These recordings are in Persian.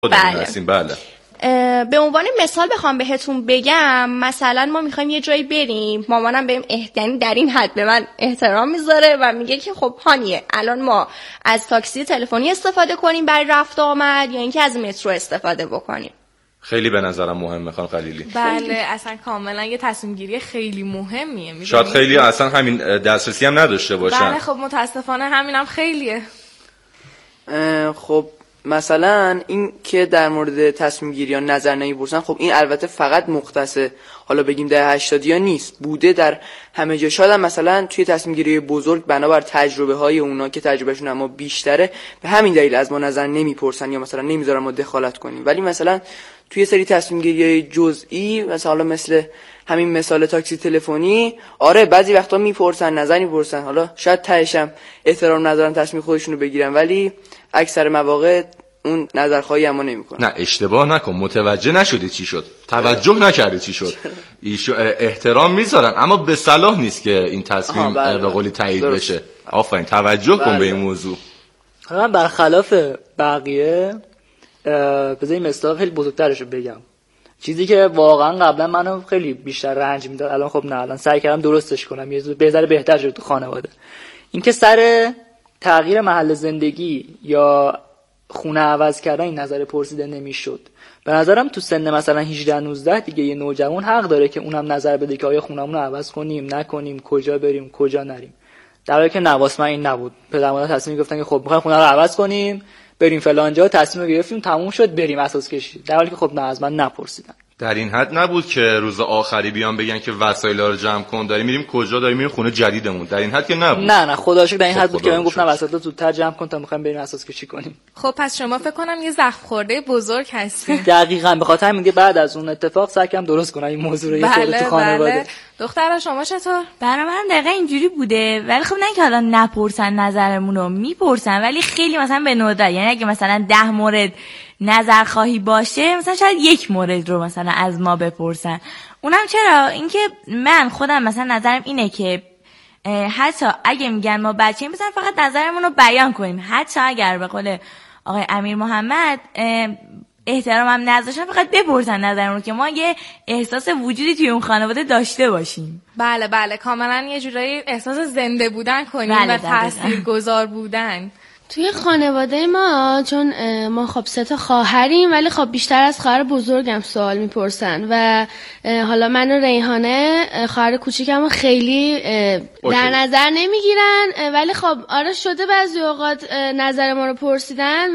هستیم. بله. به عنوان مثال بخوام بهتون بگم، مثلا ما میخوایم یه جایی بریم، مامانم بهم یعنی در این حد به من احترام میذاره و میگه که خب هانیه الان ما از تاکسی تلفنی استفاده کنیم برای رفت و آمد یا اینکه از مترو استفاده بکنیم. خیلی به نظرم مهمه خانم خلیلی. بله اصلا کاملا یه تصمیم گیری خیلی مهمیه. شاید خیلی اصلا همین دسترسی هم نداشته باشن. بله خب متاسفانه همینم خیلیه. خب مثلا این که در مورد تصمیم گیری یا نظر نمی‌پرسن، خب این البته فقط مختص حالا بگیم دهه 80 یا نیست، بوده در همه جا. شاید مثلا توی تصمیم گیری بزرگ بنابر تجربه های اونا که تجربهشون اما بیشتره به همین دلیل از ما نظر نمی‌پرسن یا مثلا نمیذارن ما دخالت کنیم. ولی مثلا توی سری تصمیم گیری جزئی مثلا مثل همین مثال تاکسی تلفنی، آره بعضی وقتا میپرسن، نظر میپرسن، حالا شاید تهش هم احترام ندارن تصمیم خودشونو بگیرن، ولی اکثر مواقع اون نظرخواهی اما نمیکنه. نه اشتباه نکن، متوجه نشدی چی شد، توجه نکردی چی شد. احترام میذارن اما به صلاح نیست که این تصمیم به قولی تایید بشه. آفرین، توجه کن به این موضوع. من برخلاف بقیه بذاریم مثال خیلی بزرگترشو بگم، چیزی که واقعا قبلا منو خیلی بیشتر رنج میداد، الان خب نه، الان سعی کردم درستش کنم، یه ذره بهتر شد تو خانواده. اینکه سر تغییر محل زندگی یا خونه عوض کردن این نظر پرسیده نمیشد. به نظرم تو سن مثلا 18-19 دیگه یه نوجوان حق داره که اونم نظر بده که آیا خونمون رو عوض کنیم نکنیم، کجا بریم کجا نریم. در حالی که نواس من این نبود، پدر مادر تصمیم گرفتن که خب می‌خوایم خونه رو عوض کنیم، بریم فلان جا، تصمیم گرفتیم تموم شد بریم اساس کشید، در حالی که خب نه، از من نپرسیدن. در این حد نبود که روز آخری بیان بگن که وسایل رو جمع کن، داریم میریم کجا، داریم میریم خونه جدیدمون. در این حد که نبود. نه خدا شکر در این حد بود که من گفتم وسایل رو زودتر جمع کن تا می‌خوایم بریم اساس کشی کنیم. خب پس شما فکر کنم یه زخم خورده بزرگ هستین. دقیقاً به خاطر همین بعد از اون اتفاق سعی کردم درست کنم این موضوع رو یه خورده تو خانواده. بله. دخترا شما چطور؟ برای من دقیقاً اینجوری بوده، ولی خب نه که حالا نپرسن نظرمون رو، میپرسن ولی خیلی مثلا به ندرت. یعنی اگه مثلا 10 مورد نظر خواهی باشه مثلا شاید 1 مورد رو مثلا از ما بپرسن. اونم چرا؟ اینکه من خودم مثلا نظرم اینه که حتی اگه میگن ما بچه‌ایم مثلا فقط نظرمون رو بیان کنیم، حتی اگر به قول آقای امیر محمد احترامم نذاشتن فقط بپرسن نظرمون رو که ما یه احساس وجودی توی اون خانواده داشته باشیم. بله کاملا یه جورایی احساس زنده بودن کنیم و تاثیرگذار بودن. توی خانواده ما چون ما خب 3 خواهریم، ولی خب بیشتر از خواهر بزرگم سوال میپرسن و حالا من و ریحانه خواهر کوچیکمو خیلی در نظر نمیگیرن، ولی خب آره شده بعضی اوقات نظر ما رو پرسیدن،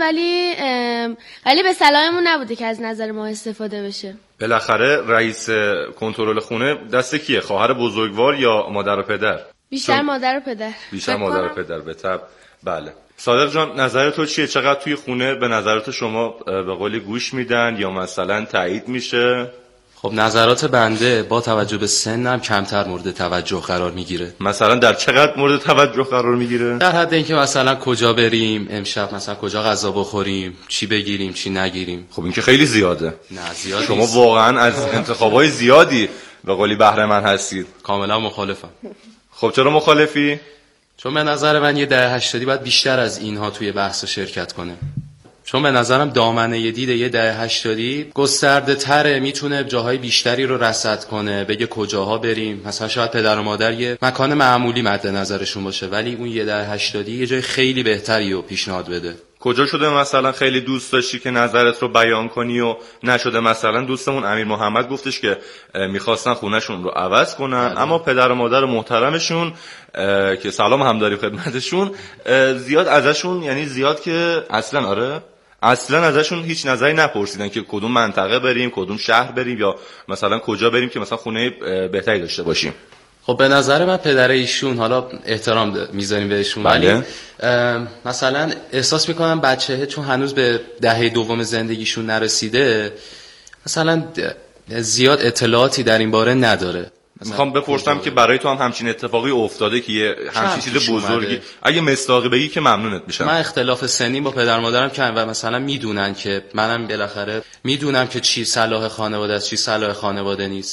ولی به صلاحمون نبوده که از نظر ما استفاده بشه. بالاخره رئیس کنترل خونه دست کیه؟ خواهر بزرگوار یا مادر و پدر؟ بیشتر مادر و پدر. بیشتر مادر و پدر به طبع. بله. صادق جان نظر تو چیه؟ چقدر توی خونه به نظرات شما به قولی گوش میدن یا مثلا تایید میشه؟ خب نظرات بنده با توجه به سنم کمتر مورد توجه قرار میگیره. مثلا در چقدر مورد توجه قرار میگیره؟ در حد اینکه مثلا کجا بریم امشب، مثلا کجا غذا بخوریم، چی بگیریم چی نگیریم. خب این که خیلی زیاده. نه زیاد شما نیست. واقعا از انتخابای زیادی به قولی بهره مند هستید. کاملا مخالفم. خب چرا مخالفی؟ چون به نظر من یه دهه 80 باید بیشتر از اینها توی بحث شرکت کنه. چون به نظرم دامنه دید یه دهه 80 گسترده تره، میتونه جاهای بیشتری رو رصد کنه، بگه کجاها بریم. مثلا شاید پدر و مادر یه مکان معمولی مد نظرشون باشه، ولی اون یه دهه 80 یه جای خیلی بهتری رو پیشنهاد بده. کجا شده مثلا خیلی دوست داشتی که نظرت رو بیان کنی و نشده؟ مثلا دوستمون امیر محمد گفتش که میخواستن خونهشون رو عوض کنن، اما پدر و مادر محترمشون که سلام هم داریم خدمتشون، زیاد ازشون، یعنی زیاد که اصلا ازشون هیچ نظری نپرسیدن که کدوم منطقه بریم، کدوم شهر بریم یا مثلا کجا بریم که مثلا خونه بهتری داشته باشیم. خب به نظر من پدر ایشون، حالا احترام میذاریم بهشون، ولی مثلا احساس میکنم بچه‌ها چون هنوز به دهه دوم زندگیشون نرسیده مثلا زیاد اطلاعاتی در این باره نداره. میخوام بپرسم که برای تو هم همچین اتفاقی افتاده که یه همچین چیز بزرگی اگه مصداقی بگی که ممنونت میشم. من اختلاف سنی با پدر مادرم کردم و مثلا میدونن که منم بالاخره میدونم که چی صلاح خانواده است چی صلاح خانواده نیست.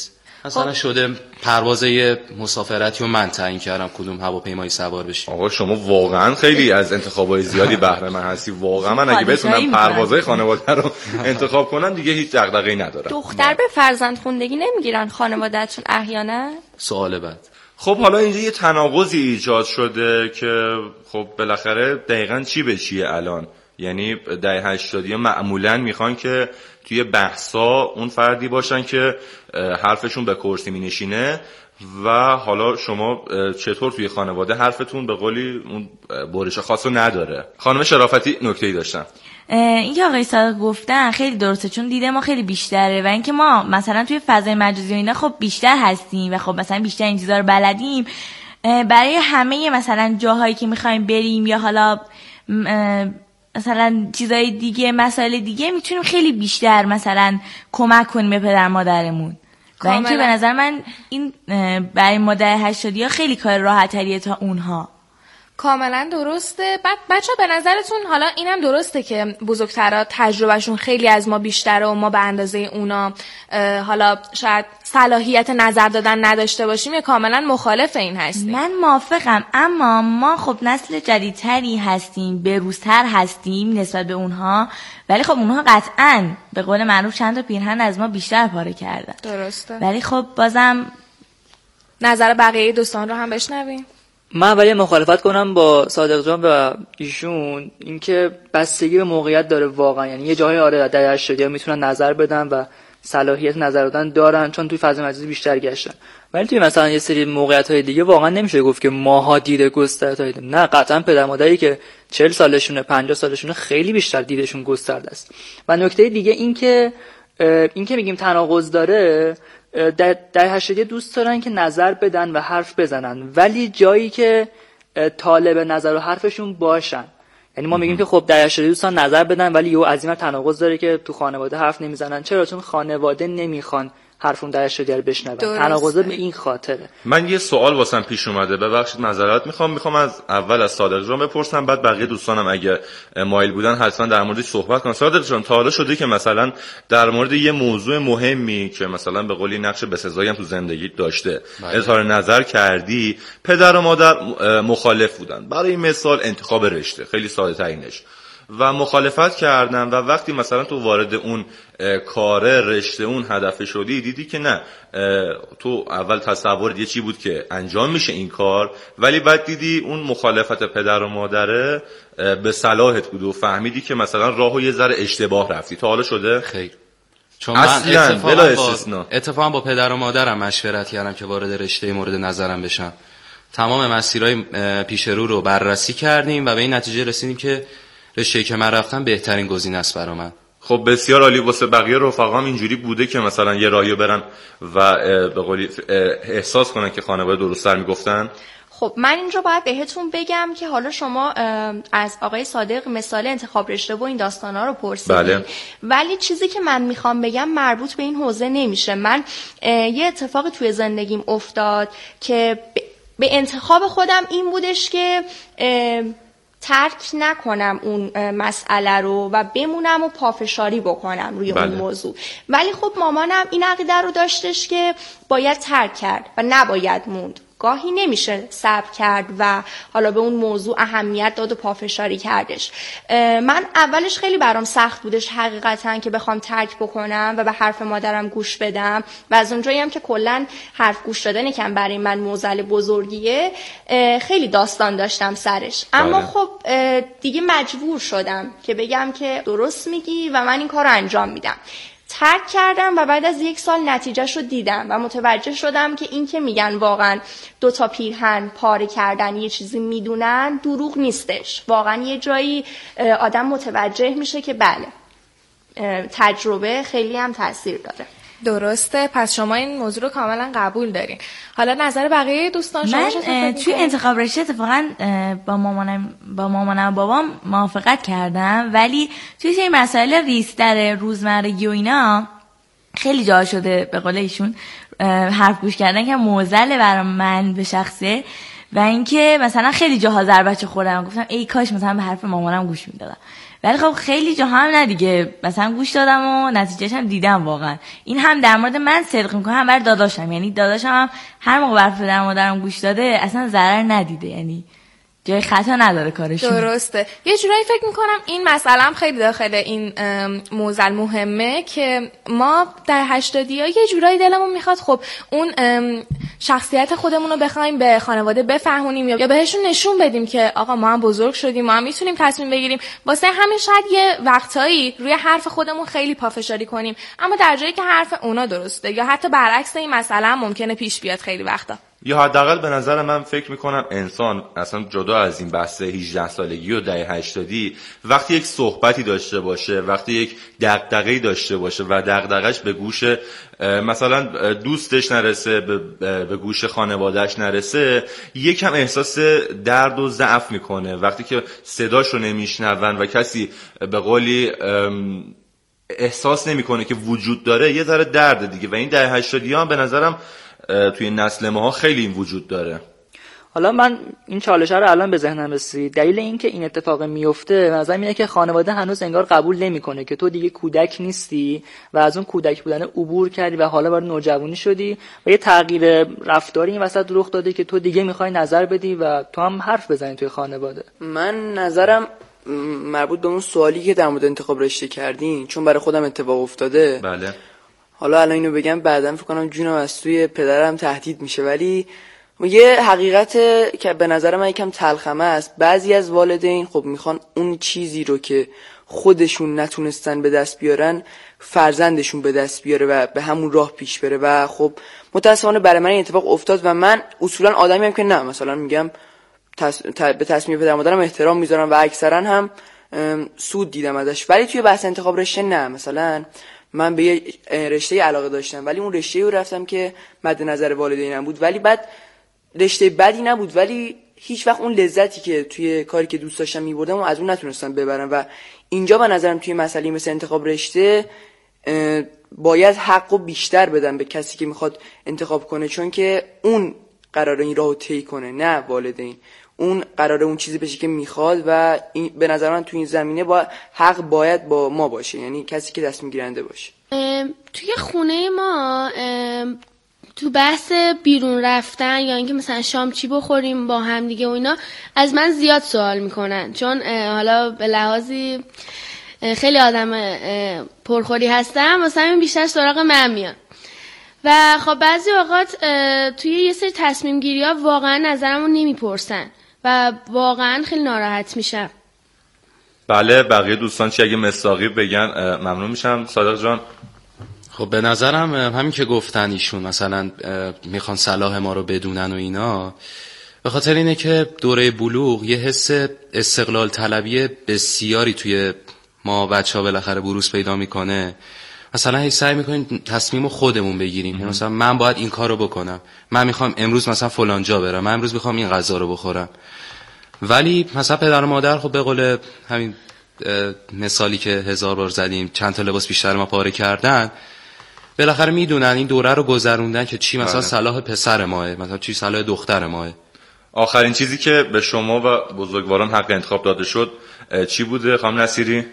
مثلا شده پروازه مسافرتی و من تعیین کردم کدوم هواپیمایی سوار بشیم. آقا شما واقعا خیلی از انتخابای زیادی بهره مند هستی. واقعا من اگه بتونم پروازهای خانواده رو انتخاب کنم دیگه هیچ دغدغه‌ای ندارم. دختر به فرزندخوندگی نمیگیرن خانواده‌تون احیانا؟ سوال بعد. خب حالا اینجا یه تناقضی ایجاد شده که خب بالاخره دقیقاً چی به چیه الان؟ یعنی دهه 80 معمولاً میخوان که توی بحثا اون فردی باشن که حرفشون به کرسی مینشینه و حالا شما چطور توی خانواده حرفتون به قولی اون برش خاصو نداره؟ خانم شرافتی نکته‌ای داشتن. این که آقای صادق گفتن خیلی درسته، چون دیده ما خیلی بیشتره و اینکه ما مثلا توی فضای مجازی و اینا خب بیشتر هستیم و خب مثلا بیشتر این چیزا رو بلدیم. برای همه مثلا جاهایی که میخوایم بریم یا حالا مثلا چیزای دیگه، مسائل دیگه، میتونیم خیلی بیشتر مثلا کمک کنیم به پدر مادرمون. و اینکه به نظر من این برای مادر 80 خیلی کار راحت‌تریه تا اونها. کاملا درسته. بعد بچه‌ها به نظرتون حالا اینم درسته که بزرگترها تجربهشون خیلی از ما بیشتره و ما به اندازه اونا حالا شاید صلاحیت نظر دادن نداشته باشیم یا کاملا مخالف این هستیم؟ من موافقم، اما ما خب نسل جدیدتری هستیم، بروزتر هستیم نسبت به اونها، ولی خب اونها قطعاً به قول معروف چند تا پیرهن از ما بیشتر پاره کردن. درسته. ولی خب بازم نظر بقیه دوستان رو هم بشنویم. من ولی مخالفت کنم با صادق جان و ایشون، اینکه بستگی به موقعیت داره واقعا. یعنی یه جاهای آره در 80 میتونن نظر بدن و صلاحیت نظر دادن دارن چون توی فضای مجازی بیشتر گشتن، ولی توی مثلا یه سری موقعیت‌های دیگه واقعا نمیشه گفت که ماها دیده گسترده داریم. نه، قطعا پدر مادری که 40 سالشونه 50 سالشونه خیلی بیشتر دیدشون گسترده است. و نکته دیگه این که میگیم تناقض داره، در 80 دوست دارن که نظر بدن و حرف بزنن، ولی جایی که طالب نظر و حرفشون باشن. یعنی ما میگیم که خب در 80 دوستان نظر بدن، ولی یه از این تناقض داره که تو خانواده حرف نمیزنن. چرا؟ چون خانواده نمیخوان حرفون در 80 رو بشنون. تناقض به این خاطره. من یه سوال واسم پیش اومده، ببخشید معذرت میخوام از اول از صادق جان بپرسم، بعد بقیه دوستانم اگه مایل بودن حتما در موردش صحبت کنن. صادق جان، تا حالا شده که مثلا در مورد یه موضوع مهمی که مثلا به قولی نقش بسزایی هم تو زندگیت داشته اظهار نظر کردی، پدر و مادر مخالف بودن؟ برای مثال انتخاب رشته، خیلی ساده ترینش، و مخالفت کردن و وقتی مثلا تو وارد اون کار رشته اون هدف شدی، دیدی که نه، تو اول تصورت یه چی بود که انجام میشه این کار، ولی بعد دیدی اون مخالفت پدر و مادره به صلاحت بود و فهمیدی که مثلا راهو یه ذره اشتباه رفتی. تا حالا شده؟ خیر. چون من اتفاقا با پدر و مادرم مشورت کردم که وارد رشته مورد نظرم بشم. تمام مسیرهای پیش رو بررسی کردیم و به این نتیجه رسیدیم که رشته‌ای که من رفتم بهترین گزینه است برای من. خب بسیار عالی. واسه بقیه رفقام اینجوری بوده که مثلا یه راهیو برن و به قولی احساس کنن که خانواده درست‌تر میگفتن؟ خب من اینجا باید بهتون بگم که حالا شما از آقای صادق مثال انتخاب رشته و این داستانا رو پرسیدید. بله. ولی چیزی که من میخوام بگم مربوط به این حوزه نمیشه. من یه اتفاقی توی زندگیم افتاد که به انتخاب خودم این بودش که ترک نکنم اون مسئله رو و بمونم و پافشاری بکنم روی اون موضوع. ولی خب مامانم این عقیده رو داشتش که باید ترک کرد و نباید موند. گاهی نمیشه صبر کرد و حالا به اون موضوع اهمیت داد و پافشاری کردش. من اولش خیلی برام سخت بودش حقیقتا که بخوام ترک بکنم و به حرف مادرم گوش بدم و از اونجایی هم که کلا حرف گوش دادن یکم برای من معضل بزرگیه، خیلی داستان داشتم سرش. اما خب دیگه مجبور شدم که بگم که درست میگی و من این کار رو انجام میدم. ترک کردم و بعد از 1 سال نتیجهش رو دیدم و متوجه شدم که این که میگن واقعا 2 تا پیرهن پاره کردن یه چیزی میدونن دروغ نیستش. واقعا یه جایی آدم متوجه میشه که بله، تجربه خیلی هم تاثیر داره. درسته. پس شما این موضوع رو کاملا قبول دارین. حالا نظر بقیه دوستان شما چه فکر می‌کنید؟ توی انتخاب رشته اتفاقا با مامانم و بابام موافقت کردم، ولی توی این مسائل ریزتر روزمرگی و اینا خیلی جا شده به قول ایشون حرف گوش کردن که معضله برای من به شخصه، و اینکه مثلا خیلی جاها ضربه‌چه خوردم، گفتم ای کاش مثلا به حرف مامانم گوش میدادم. ولی خب خیلی جاها هم نه دیگه، مثلا گوش دادم و نتیجهش هم دیدم. واقعا این هم در مورد من صدق میکنه، هم برای داداشم. یعنی داداشم هم هر موقع برای پدر مادرم گوش داده اصلا ضرر ندیده، یعنی جای خطا نداره کارشون. درسته. یه جورایی فکر میکنم این مسئله هم خیلی داخل این موضوع مهمه که ما در 80 یه جورایی دلمون میخواد خب اون شخصیت خودمون رو بخوایم به خانواده بفهمونیم یا بهشون نشون بدیم که آقا ما هم بزرگ شدیم، ما هم میتونیم تصمیم بگیریم. واسه همین شاید یه وقتایی روی حرف خودمون خیلی پافشاری کنیم، اما در جایی که حرف اونا درسته یا حتی برعکس این مسئله هم ممکنه پیش بیاد خیلی وقتا. یا حداقل به نظر من فکر میکنم انسان اصلا جدا از این بحث 18 سالگی و دهه 80 وقتی یک صحبتی داشته باشه، وقتی یک دغدغه‌ای داشته باشه و دغدغه‌اش به گوش مثلا دوستش نرسه، به گوش خانواده‌اش نرسه، یکم احساس درد و ضعف میکنه. وقتی که صداش رو نمیشنون و کسی به قولی احساس نمیکنه که وجود داره، یه ذره درد دیگه. و این دهه 80 هم به نظرم توی نسل ما خیلی این وجود داره. حالا من این چالش رو الان به ذهنم رسید. دلیل این که این اتفاق میفته به نظر میاد که خانواده هنوز انگار قبول نمیکنه که تو دیگه کودک نیستی و از اون کودک بودن عبور کردی و حالا وارد نوجوانی شدی و یه تغییر رفتاری این وسط رخ داده که تو دیگه میخوای نظر بدی و تو هم حرف بزنی توی خانواده. من نظرم مربوط به اون سوالی که در مورد انتخاب رشته کردین، چون برای خودم اتفاق افتاده. بله. حالا الان اینو بگم بعداً فکر کنم جونم از توی پدرم تهدید میشه، ولی یه حقیقت که به نظر من یکم تلخمه است. بعضی از والدین خب میخوان اون چیزی رو که خودشون نتونستن به دست بیارن فرزندشون به دست بیاره و به همون راه پیش بره و خب متاسفانه برای من این اتفاق افتاد و من اصولا آدمی هم که نه مثلا میگم به تصمیم پدر مادرم احترام میذارم و اکثرا هم سود دیدم ازش، ولی توی بحث انتخاب رشته نه. مثلا من به یه رشته علاقه داشتم ولی اون رشته رو رفتم که مد نظر والدینم بود، ولی بعد رشته بدی نبود ولی هیچ وقت اون لذتی که توی کاری که دوست داشتم می‌بردم و از اون نتونستم ببرم. و اینجا به نظرم توی مسئله مثل انتخاب رشته باید حقو بیشتر بدم به کسی که میخواد انتخاب کنه، چون که اون قراره این راهو طی کنه نه والدین. اون قراره اون چیزی بشه که میخواد و به نظر من توی این زمینه حق باید با ما باشه، یعنی کسی که تصمیم گیرنده باشه. توی خونه ما تو بحث بیرون رفتن یا اینکه مثلا شام چی بخوریم با هم دیگه و اینا از من زیاد سوال میکنن، چون حالا به لحاظی خیلی آدم پرخوری هستم واسه همین بیشتر سراغ من میان و خب بعضی اوقات توی یه سری تصمیم گیری ها واقعا نظرمو نمیپرسن و واقعا خیلی ناراحت میشم. بله بقیه دوستان چی اگه مصداقی بگن ممنون میشم. صادق جان. خب به نظرم همین که گفتن ایشون مثلا میخوان صلاح ما رو بدونن و اینا، به خاطر اینه که دوره بلوغ یه حس استقلال طلبی بسیاری توی ما بچه‌ها بالاخره بروز پیدا میکنه. مثلا هی سعی میکنیم تصمیم خودمون بگیریم، مثلا من باید این کارو بکنم، من میخوام امروز مثلا فلان جا برم، من امروز میخوام این غذا رو بخورم. ولی مثلا پدر و مادر خب به قول همین مثالی که 1000 بار زدیم چند تا لباس بیشتر ما پاره کردن، بالاخره میدونن این دوره رو گذروندن که چی مثلا صلاح پسر ماه، مثلا چی صلاح دختر ماه. آخرین چیزی که به شما و بزرگواران حق انتخاب داده شد چی بوده خانم نصیری؟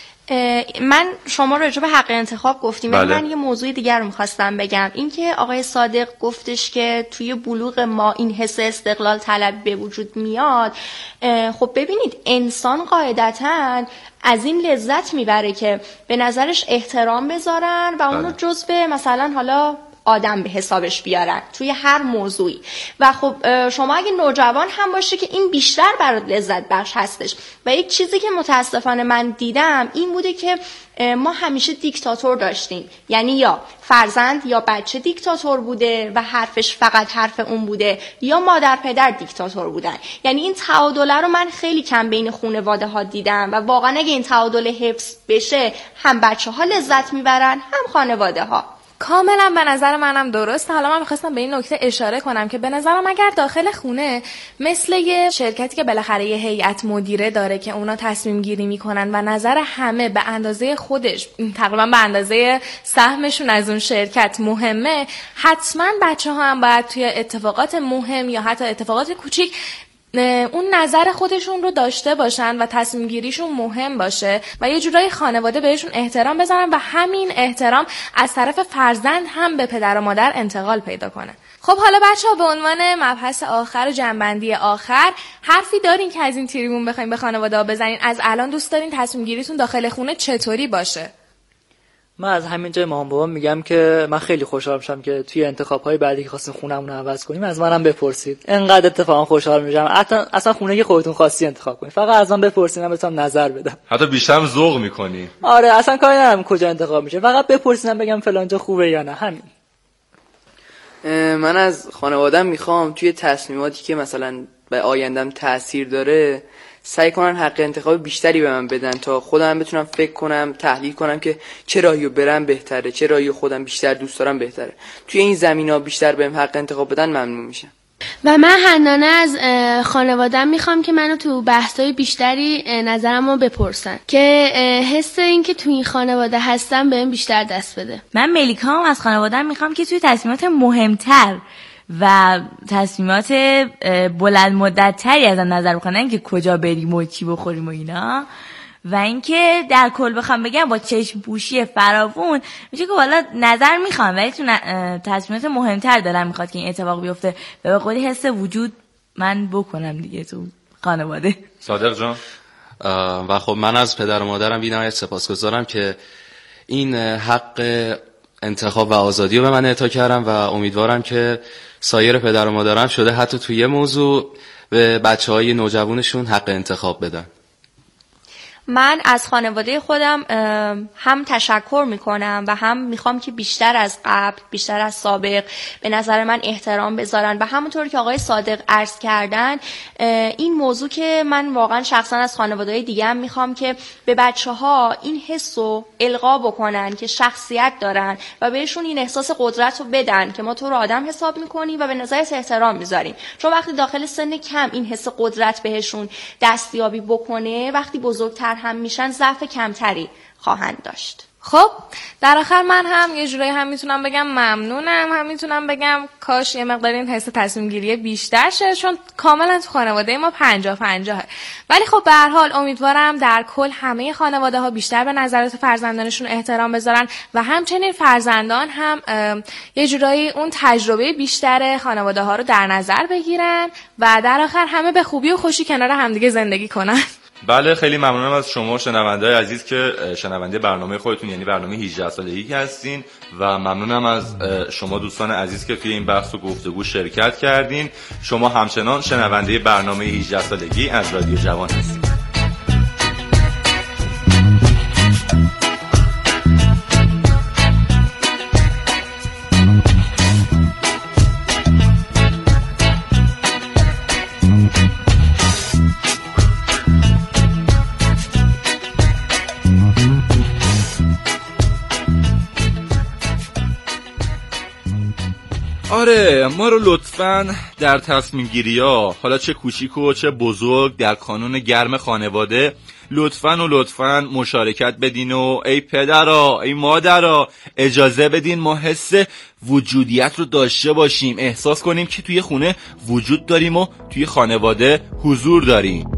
من شما راجع به حق انتخاب گفتیم. بله. من یه موضوع دیگر رو می‌خواستم بگم، این که آقای صادق گفتش که توی بلوغ ما این حس استقلال طلب به وجود میاد. خب ببینید انسان قاعدتاً از این لذت میبره که به نظرش احترام بذارن و اونو جزو مثلا حالا آدم به حسابش بیارن توی هر موضوعی. و خب شما اگه نوجوان هم باشه که این بیشتر برات لذت بخش هستش. و یک چیزی که متاسفانه من دیدم این بوده که ما همیشه دیکتاتور داشتیم، یعنی یا فرزند یا بچه دیکتاتور بوده و حرفش فقط حرف اون بوده، یا مادر پدر دیکتاتور بودن. یعنی این تعادله رو من خیلی کم بین خانواده ها دیدم و واقعا اگه این تعادل حفظ بشه هم بچه ها لذت میبرن هم خانواده ها. کاملا به نظر منم درسته. حالا من می‌خواستم به این نکته اشاره کنم که به نظرم اگر داخل خونه مثل یه شرکتی که بالاخره یه هیئت مدیره داره که اونا تصمیم گیری میکنن و نظر همه به اندازه خودش تقریبا به اندازه سهمشون از اون شرکت مهمه، حتما بچه‌ها هم باید توی اتفاقات مهم یا حتی اتفاقات کوچیک اون نظر خودشون رو داشته باشن و تصمیم گیریشون مهم باشه و یه جورایی خانواده بهشون احترام بذارن و همین احترام از طرف فرزند هم به پدر و مادر انتقال پیدا کنه. خب حالا بچه‌ها به عنوان مبحث آخر و جنبندی آخر حرفی دارین که از این تریبون بخواید به خانواده‌ها بزنین؟ از الان دوست دارین تصمیم گیریتون داخل خونه چطوری باشه؟ من از همین جای مامان بابام میگم که من خیلی خوشحال میشم که توی انتخاب‌های بعدی که خواستین خونمون رو عوض کنیم از منم بپرسید. انقدر اتفاقا خوشحال میشم. اصلا خونه که خودتون خواستی انتخاب کنید. فقط از من بپرسین من بهتون نظر بدم. حتی بیشتر هم ذوق می‌کنی. آره اصلا کاری ندارم کجا انتخاب میشه. فقط بپرسینم بگم فلان جا خوبه یا نه، همین. من از خانواده‌ام میخوام توی تصمیماتی که مثلا به آیندم تأثیر داره سعی کنن حق انتخاب بیشتری به من بدن تا خودم بتونم فکر کنم، تحلیل کنم که چه راهیو برم بهتره، چه راهیو خودم بیشتر دوست دارم بهتره. توی این زمینا بیشتر بهم حق انتخاب بدن ممنون میشم. و من حنانه از خانواده‌ام میخوام که منو تو بحث‌های بیشتری نظرمو بپرسن که حس این که تو این خانواده هستم بهم بیشتر دست بده. من ملیکام از خانواده‌ام میخوام که توی تصمیمات مهمتر و تصمیمات بلند مدت تری از نظر بکنن که کجا بریم و چی بخوریم و اینا، و اینکه در کل بخوام بگم با چشم پوشی فراوون میشه که والا نظر میخوام ولی تو تصمیمات مهمتر دارم میخواد که این اتفاق بیفته و به قولی حس وجود من بکنم دیگه تو خانواده. صادق جان؟ و خب من از پدر و مادرم بی‌نهایت سپاسگزارم که این حق انتخاب و آزادی رو به من اعطا کردم و امیدوارم که سایر پدر و مادرم شده حتی توی یه موضوع به بچه‌های نوجوانشون حق انتخاب بدن. من از خانواده خودم هم تشکر میکنم و هم میخوام که بیشتر از قبل، بیشتر از سابق به نظر من احترام بذارن و همونطور که آقای صادق عرض کردن این موضوع که من واقعا شخصا از خانواده‌های دیگه هم میخوام که به بچه‌ها این حسو القا بکنن که شخصیت دارن و بهشون این احساس قدرت رو بدن که ما تو رو آدم حساب میکنیم و به نظرت احترام میذاریم. چون وقتی داخل سن کم این حس قدرت بهشون دستیابی بکنه، وقتی بزرگتر هم میشن ضعف کمتری خواهند داشت. خب در آخر من هم یه جورایی هم میتونم بگم ممنونم، هم میتونم بگم کاش یه مقدار این حس تصمیم گیری بیشتر شه، چون کاملا تو خانواده ما 50-50. ولی خب به هر حال امیدوارم در کل همه خانواده ها بیشتر به نظرات فرزندانشون احترام بذارن و همچنین فرزندان هم یه جورایی اون تجربه بیشتر خانواده ها رو در نظر بگیرن و در آخر همه به خوبی و خوشی کنار همدیگه زندگی کنن. بله خیلی ممنونم از شما شنونده‌های عزیز که شنونده برنامه خودتون یعنی برنامه 18 سالگی که هستین و ممنونم از شما دوستان عزیز که توی این بحث و گفتگو شرکت کردین. شما همچنان شنونده برنامه 18 سالگی از رادیو جوان هستین. آره ما رو لطفاً در تصمیم گیری ها حالا چه کوچیک و چه بزرگ در کانون گرم خانواده لطفاً مشارکت بدین و ای پدرها ای مادرها اجازه بدین ما حس وجودیت رو داشته باشیم، احساس کنیم که توی خونه وجود داریم و توی خانواده حضور داریم.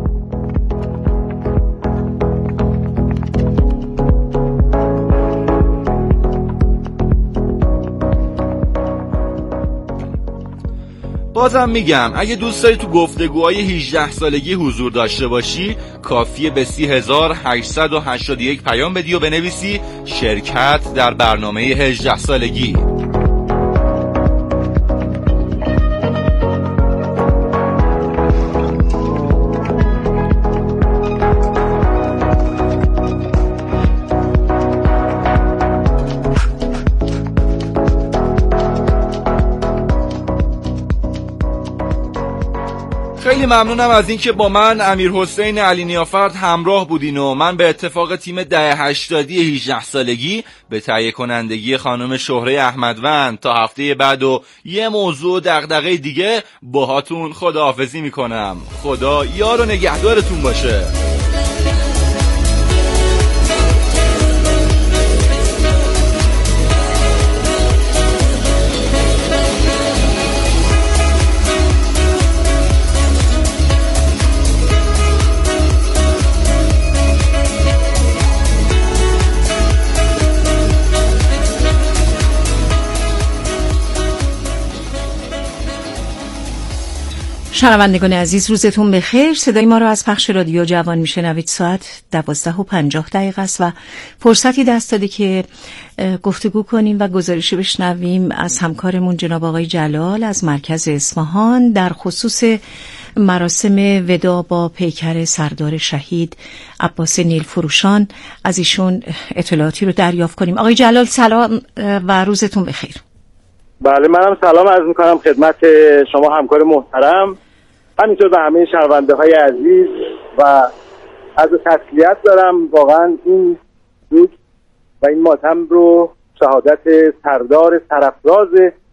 بازم میگم اگه دوست داری تو گفتگوهای 18 سالگی حضور داشته باشی کافیه به 30881 پیام بدی و بنویسی شرکت در برنامه 18 سالگی. خیلی ممنونم از اینکه با من امیرحسین علی نیافرد همراه بودین و من به اتفاق تیم 1080 18 سالگی به تهیه کنندگی خانم شهره احمدوند تا هفته بعد و یه موضوع دغدغه دیگه باهاتون خداحافظی میکنم. خدا یار و نگهدارتون باشه. شنوندگان عزیز، روزتون بخیر. صدای ما را از پخش رادیو جوان میشنوید. ساعت 12:50 است و فرصتی دست داده که گفتگو کنیم و گزارشی بشنویم از همکارمون جناب آقای جلال از مرکز اصفهان در خصوص مراسم ودا با پیکر سردار شهید عباس نیلفروشان. از ایشون اطلاعاتی رو دریافت کنیم. آقای جلال سلام و روزتون بخیر. بله، منم سلام عرض میکنم خدمت شما همکار محترم، همینطور به همه شنونده های عزیز و از تسلیت دارم. واقعا این روز و این ماتم رو شهادت سردار سرافراز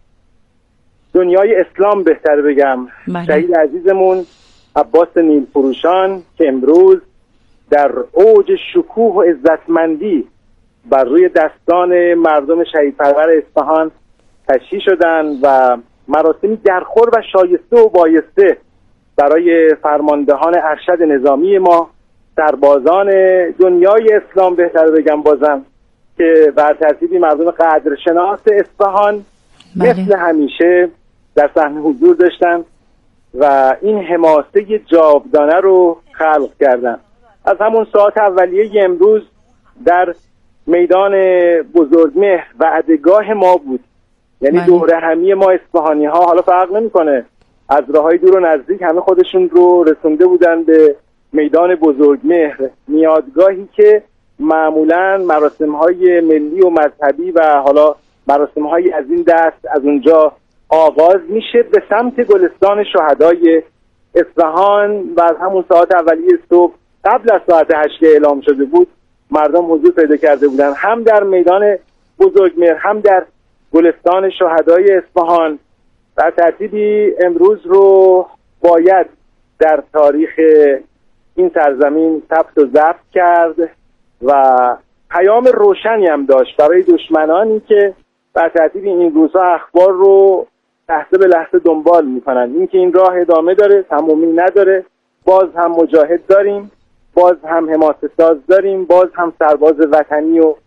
دنیای اسلام بهتر بگم، شهید عزیزمون عباس نیلفروشان که امروز در اوج شکوه و عزتمندی بر روی دستان مردم شهیدپرور اصفهان تشییع شدن و مراسمی درخور و شایسته و بایسته برای فرماندهان ارشد نظامی ما، سربازان دنیای اسلام بهتر بگم بازم، که بر ترتیبی مردم قدرشناس اصفهان مثل همیشه در صحنه حضور داشتن و این حماسه جاودانه رو خلق کردن. از همون ساعت اولیه امروز در میدان بزرگمهر وعدگاه ما بود، یعنی دوره همی ما اصفهانی ها، حالا فرق نمیکنه از راههای دور و نزدیک، همه خودشون رو رسونده بودن به میدان بزرگمهر، میادگاهی که معمولا مراسم های ملی و مذهبی و حالا مراسم های از این دست از اونجا آغاز میشه به سمت گلستان شهدای اصفهان. و از همون ساعت اولیه صبح قبل از ساعت 8 اعلام شده بود مردم حضور پیدا کرده بودن، هم در میدان بزرگمهر هم در گلستان شهدای اصفهان. در ترتیبی امروز رو باید در تاریخ این سرزمین ثبت و ضبط کرد و پیام روشنی هم داشت برای دشمنانی که در ترتیب این روزها اخبار رو لحظه به لحظه دنبال میکنن. این که این راه ادامه داره، تمومی نداره، باز هم مجاهد داریم، باز هم حماسه ساز داریم، باز هم سرباز وطنی و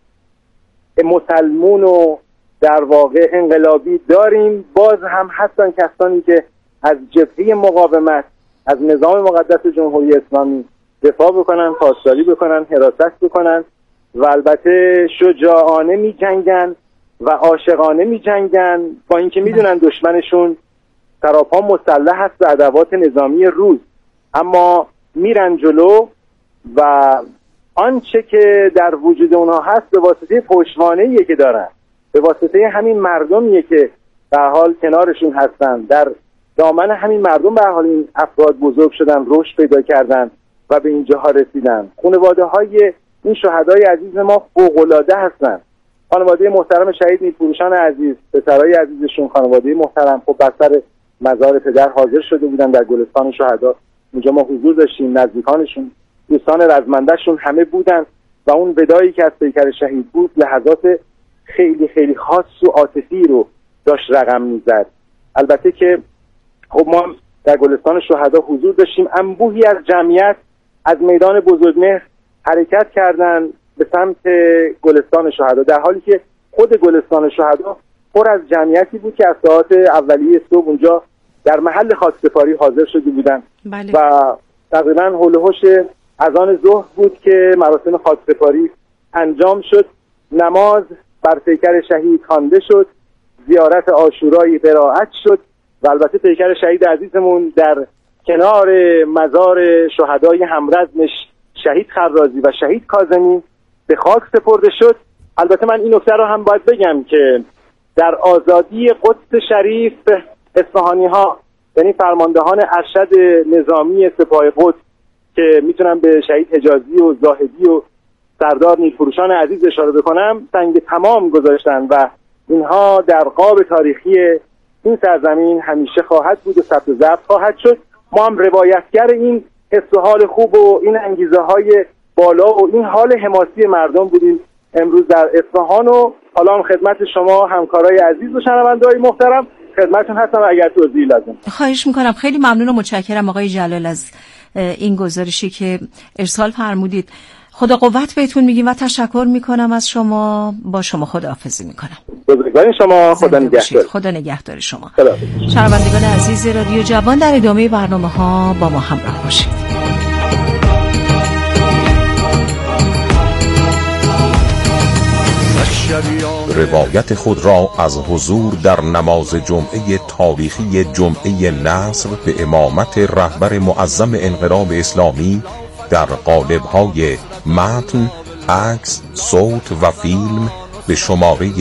مسلمون و در واقع انقلابی داریم، باز هم هستن کسانی که از جبهه مقاومت از نظام مقدس جمهوری اسلامی دفاع بکنن، پاسداری بکنن، حراست بکنن و البته شجاعانه می جنگن و عاشقانه می جنگن، با اینکه میدونن دشمنشون سراپا مسلح هست به ادوات نظامی روز، اما میرن جلو و آنچه که در وجود اونها هست به واسطه پشتوانه‌ایه که دارن، به واسطه همین مردمیه که به حال کنارشون هستن، در دامن همین مردم به حال این افراد بزرگ شدن، رشد پیدا کردن و به اینجاها رسیدن. خانواده های این شهدای عزیز ما فوق‌العاده هستن. خانواده محترم شهید نیلفروشان عزیز، پسرای عزیزشون، خانواده محترم خب بر مزار پدر حاضر شده بودن در گلستان شهدا، اونجا ما حضور داشتیم، نزدیکانشون، دوستان رزمنده‌شون همه بودن و اون ودایی که از پیکر شهید بود لحظات خیلی خیلی خاص و عاطفی رو داشت رقم میزد. البته که خب ما در گلستان شهدا حضور داشتیم، انبوهی از جمعیت از میدان بزرگمهر حرکت کردن به سمت گلستان شهدا، در حالی که خود گلستان شهدا پر از جمعیتی بود که از ساعات اولیه صبح اونجا در محل خاکسپاری حاضر شده بودن. بله. و تقریبا حول و حوش اذان ظهر بود که مراسم خاکسپاری انجام شد، نماز بر پیکر شهید خوانده شد، زیارت عاشورایی قرائت شد و البته پیکر شهید عزیزمون در کنار مزار شهدای همرزمش شهید خرازی و شهید کاظمی به خاک سپرده شد. البته من این نکته رو هم باید بگم که در آزادی قدس شریف اصفهانی ها، یعنی فرماندهان ارشد نظامی سپاه قدس که میتونم به شهید حجازی و زاهدی و سردار نیلفروشان عزیز اشاره بکنم، سنگ تمام گذاشتن و اینها در قاب تاریخی این سرزمین همیشه خواهد بود و ثبت و ضبط خواهد شد. ما هم روایتگر این حس و حال خوب و این انگیزه های بالا و این حال حماسی مردم بودیم امروز در اصفهان. و حالا هم خدمت شما همکارای عزیز و شنونده‌های محترم خدمتتون هستم اگر توضیحی لازم. خواهش میکنم. خیلی ممنون و متشکرم آقای جلال از این گزارشی که ارسال فرمودید. خدا قوت بهتون میگیم و تشکر میکنم از شما. با شما خداحافظی میکنم. بزرگوار شما. خدا نگهدار. خدا نگهدار شما. شنوندگان عزیز رادیو جوان، در ادامه برنامه‌ها با ما همراه باشید. روایت خود را از حضور در نماز جمعه تاریخی جمعه نصر به امامت رهبر معظم انقلاب اسلامی در قالب‌های متن، عکس، صوت و فیلم به شماره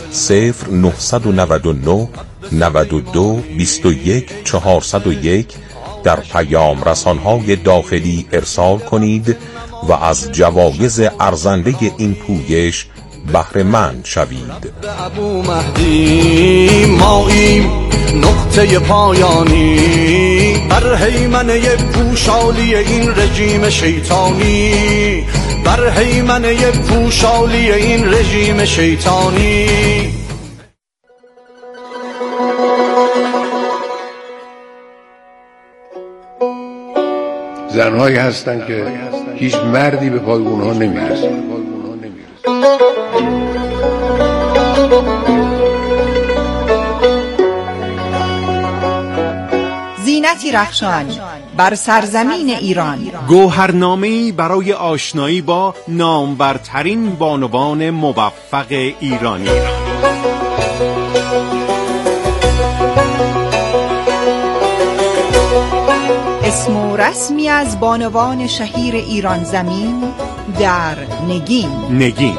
0999 92 21 401 در پیام رسان‌های داخلی ارسال کنید و از جوایز ارزنده این پویش بهره مند شوید. ابو مهدی ماییم نقطه پایانی بر هیمنه پوشالی این رژیم شیطانی، بر هیمنه پوشالی این رژیم شیطانی. زنهایی هستن که هیچ مردی به پای اونها نمیرسه. زینتی رخشان بر سرزمین ایران، گوهرنامه‌ای برای آشنایی با نامورترین بانوان موفق ایرانی. اسم و رسمی از بانوان شهیر ایران زمین در نگین.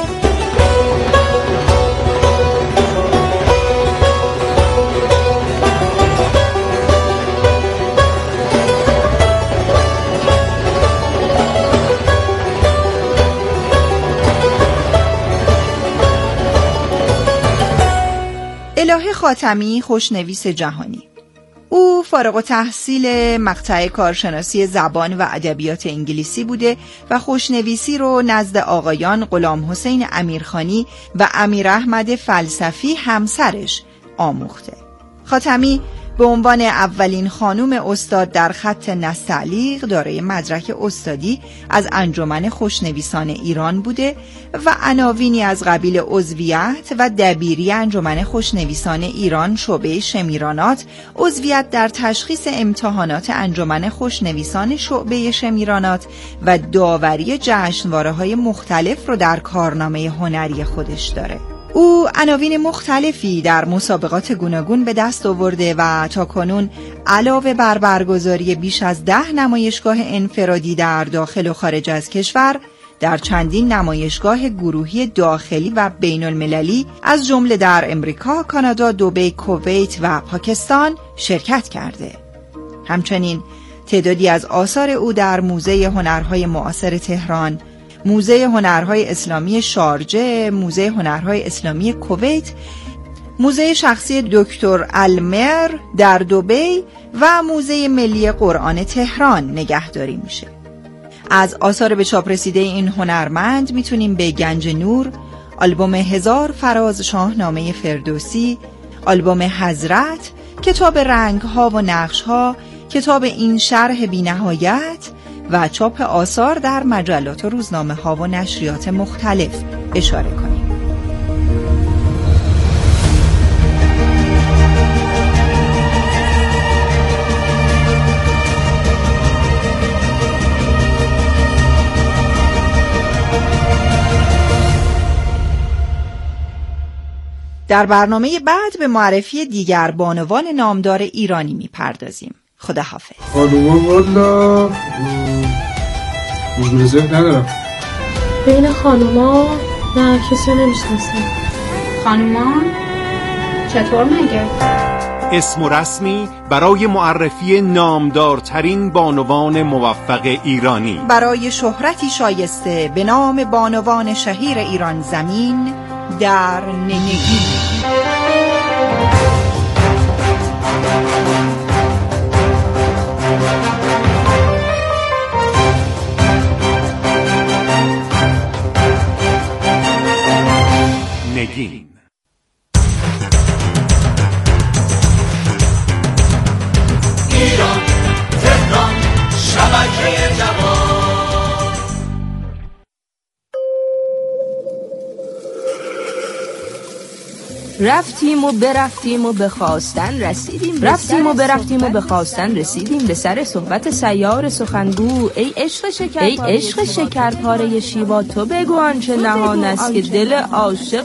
الهه خاتمی، خوشنویس جهانی. او فارغ التحصیل مقطع کارشناسی زبان و ادبیات انگلیسی بوده و خوشنویسی رو نزد آقایان غلام حسین امیرخانی و امیر احمد فلسفی همسرش آموخته. خاتمی به عنوان اولین خانم استاد در خط نستعلیق دارای مدرک استادی از انجمن خوشنویسان ایران بوده و عناوینی از قبیل عضویت و دبیری انجمن خوشنویسان ایران شعبه شمیرانات، عضویت در تشخیص امتحانات انجمن خوشنویسان شعبه شمیرانات و داوری جشنواره‌های مختلف رو در کارنامه هنری خودش داره. او عناوین مختلفی در مسابقات گوناگون به دست آورده و تاکنون علاوه بر برگزاری بیش از 10 نمایشگاه انفرادی در داخل و خارج از کشور، در چندین نمایشگاه گروهی داخلی و بین المللی از جمله در امریکا، کانادا، دبی، کویت و پاکستان شرکت کرده. همچنین تعدادی از آثار او در موزه هنرهای معاصر تهران، موزه هنرهای اسلامی شارجه، موزه هنرهای اسلامی کویت، موزه شخصی دکتر المر در دبی و موزه ملی قرآن تهران نگهداری میشه. از آثار به چاپ رسیده این هنرمند میتونیم به گنج نور، آلبوم 1000 فراز شاهنامه فردوسی، آلبوم حضرت، کتاب رنگ‌ها و نقش‌ها، کتاب این شرح بی‌نهایت و چاپ آثار در مجلات و روزنامه‌ها و نشریات مختلف اشاره کنیم. در برنامه بعد به معرفی دیگر بانوان نامدار ایرانی می‌پردازیم. خداحافظ. خانوما والا مجبور ندارم. بین خانوما نه کسی نمیشناسم. خانوما چطور مگه؟ اسم و رسمی برای معرفی نامدارترین بانوان موفق ایرانی، برای شهرتی شایسته به نام بانوان شهیر ایران زمین در نگین. نگین. ایران، تهران، شبکه جوان. رفتیم و برفتیم و به خواستن رسیدیم، رفتیم و برفتیم و به خواستن رسیدیم، به سر صحبت سیار سخنگو. ای عشق شکر پاره شیوا، تو بگو آنچه نهان است که دل عاشق